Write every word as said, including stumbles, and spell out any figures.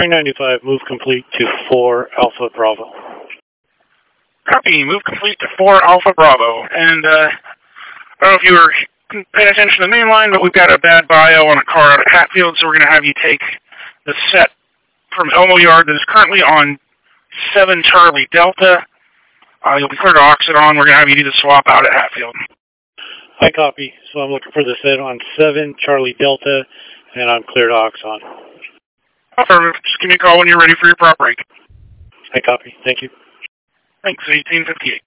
three ninety-five, move complete to four Alpha Bravo. Copy, move complete to four Alpha Bravo. And, uh, I don't know if you were paying attention to the main line, but we've got a bad bio on a car out at Hatfield, so we're going to have you take the set from Elmo Yard that is currently on seven Charlie Delta. Uh, you'll be clear to Oxidon. We're going to have you do the swap out at Hatfield. I copy. So I'm looking for the set on seven Charlie Delta, and I'm clear to Oxon. Perfect. Just give me a call when you're ready for your prop break. I copy. Thank you. Thanks, eighteen fifty-eight.